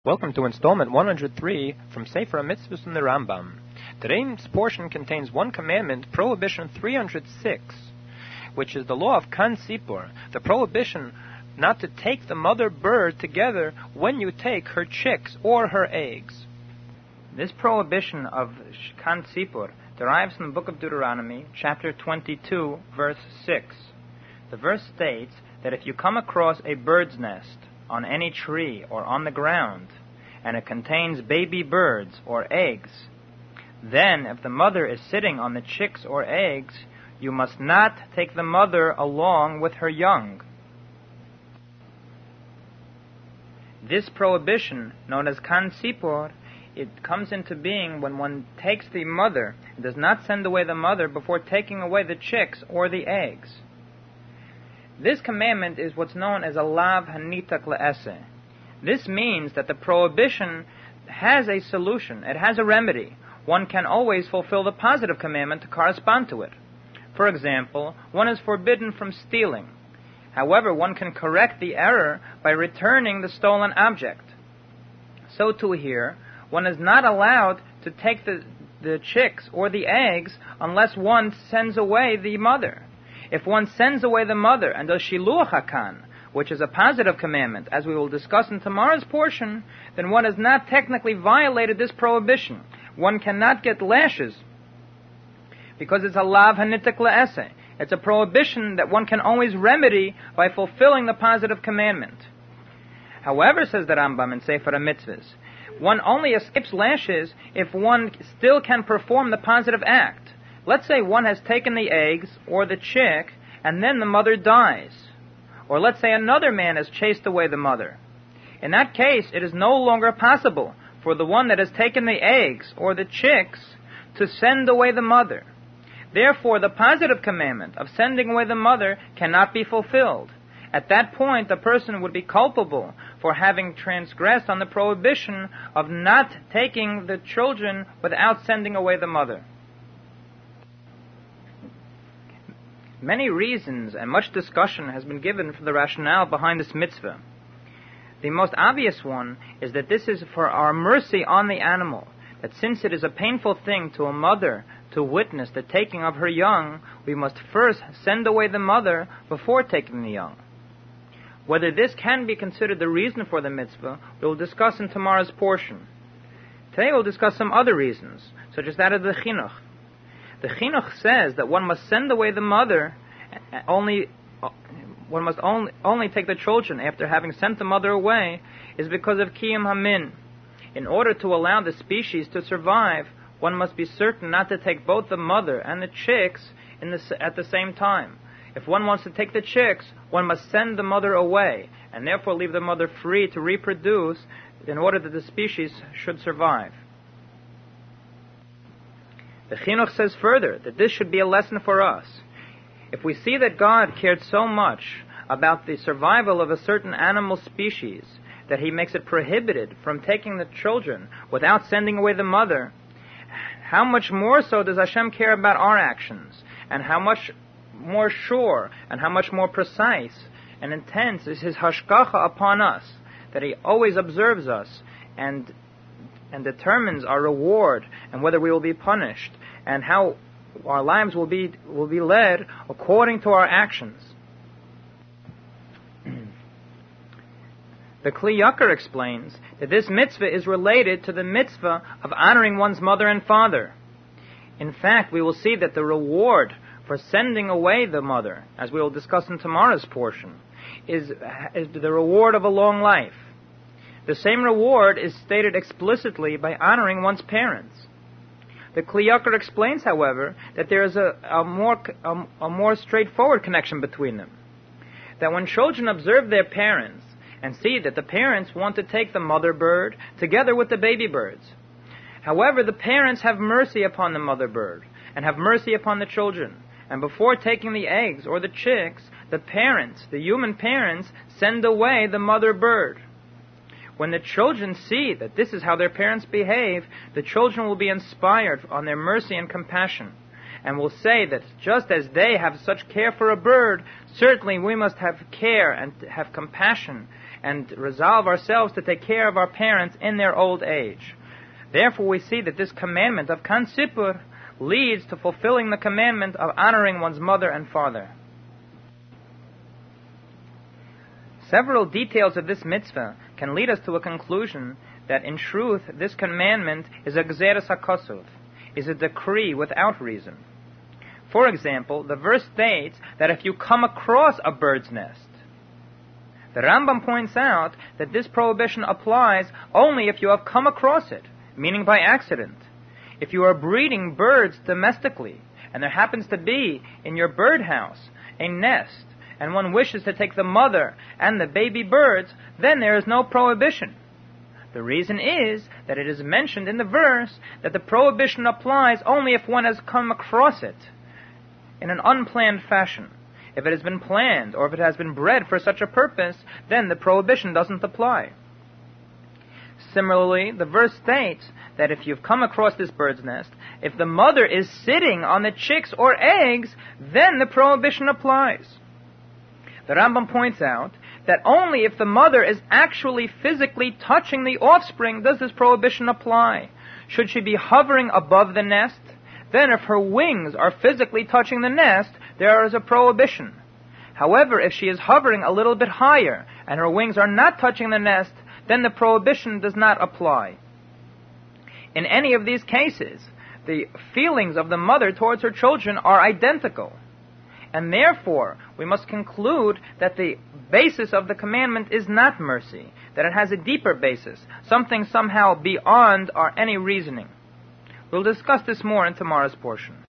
Welcome to installment 103 from Sefer HaMitzvos in the Rambam. Today's portion contains one commandment, Prohibition 306, which is the law of Kan Sipur, the prohibition not to take the mother bird together when you take her chicks or her eggs. This prohibition of Kan Sipur derives from the book of Deuteronomy, chapter 22, verse 6. The verse states that if you come across a bird's nest on any tree or on the ground, and it contains baby birds or eggs, then if the mother is sitting on the chicks or eggs, you must not take the mother along with her young. This prohibition, known as Kan Sipur, it comes into being when one takes the mother and does not send away the mother before taking away the chicks or the eggs. This commandment is what's known as a lav hanitak le'eseh. This means that the prohibition has a solution. It has a remedy. One can always fulfill the positive commandment to correspond to it. For example, one is forbidden from stealing. However, one can correct the error by returning the stolen object. So too here, one is not allowed to take the chicks or the eggs unless one sends away the mother. If one sends away the mother and does shiluach hakan, which is a positive commandment, as we will discuss in tomorrow's portion, then one has not technically violated this prohibition. One cannot get lashes because it's a lav hanitak le'eseh. It's a prohibition that one can always remedy by fulfilling the positive commandment. However, says the Rambam in Sefer HaMitzvos, one only escapes lashes if one still can perform the positive act. Let's say one has taken the eggs or the chick and then the mother dies. Or let's say another man has chased away the mother. In that case, it is no longer possible for the one that has taken the eggs or the chicks to send away the mother. Therefore, the positive commandment of sending away the mother cannot be fulfilled. At that point, the person would be culpable for having transgressed on the prohibition of not taking the children without sending away the mother. Many reasons and much discussion has been given for the rationale behind this mitzvah. The most obvious one is that this is for our mercy on the animal, that since it is a painful thing to a mother to witness the taking of her young, we must first send away the mother before taking the young. Whether this can be considered the reason for the mitzvah, we will discuss in tomorrow's portion. Today we'll discuss some other reasons, such as that of the chinuch. The chinuch says that one must send away the mother one must only take the children after having sent the mother away is because of kiyum hamin. In order to allow the species to survive, one must be certain not to take both the mother and the chicks at the same time. If one wants to take the chicks, one must send the mother away, and therefore leave the mother free to reproduce in order that the species should survive. The chinuch says further that this should be a lesson for us. If we see that God cared so much about the survival of a certain animal species that He makes it prohibited from taking the children without sending away the mother, how much more so does Hashem care about our actions, and how much more sure and how much more precise and intense is His hashgacha upon us, that He always observes us and determines our reward and whether we will be punished, and how our lives will be led according to our actions. The Kli Yakar explains that this mitzvah is related to the mitzvah of honoring one's mother and father. In fact, we will see that the reward for sending away the mother, as we will discuss in tomorrow's portion, is the reward of a long life. The same reward is stated explicitly by honoring one's parents. The Kli Yakar explains, however, that there is a more straightforward connection between them. That when children observe their parents and see that the parents want to take the mother bird together with the baby birds. However, the parents have mercy upon the mother bird and have mercy upon the children. And before taking the eggs or the chicks, the parents, the human parents, send away the mother bird. When the children see that this is how their parents behave, the children will be inspired on their mercy and compassion, and will say that just as they have such care for a bird, certainly we must have care and have compassion and resolve ourselves to take care of our parents in their old age. Therefore we see that this commandment of kan sipur leads to fulfilling the commandment of honoring one's mother and father. Several details of this mitzvah can lead us to a conclusion that in truth this commandment is a gzeres hakosov, is a decree without reason. For example, the verse states that if you come across a bird's nest, the Rambam points out that this prohibition applies only if you have come across it, meaning by accident. If you are breeding birds domestically, and there happens to be in your birdhouse a nest, and one wishes to take the mother and the baby birds, then there is no prohibition. The reason is that it is mentioned in the verse that the prohibition applies only if one has come across it in an unplanned fashion. If it has been planned, or if it has been bred for such a purpose, then the prohibition doesn't apply. Similarly, the verse states that if you've come across this bird's nest, if the mother is sitting on the chicks or eggs, then the prohibition applies. The Rambam points out that only if the mother is actually physically touching the offspring does this prohibition apply. Should she be hovering above the nest, then if her wings are physically touching the nest, there is a prohibition. However, if she is hovering a little bit higher and her wings are not touching the nest, then the prohibition does not apply. In any of these cases, the feelings of the mother towards her children are identical. And therefore, we must conclude that the basis of the commandment is not mercy, that it has a deeper basis, something somehow beyond any reasoning. We'll discuss this more in tomorrow's portion.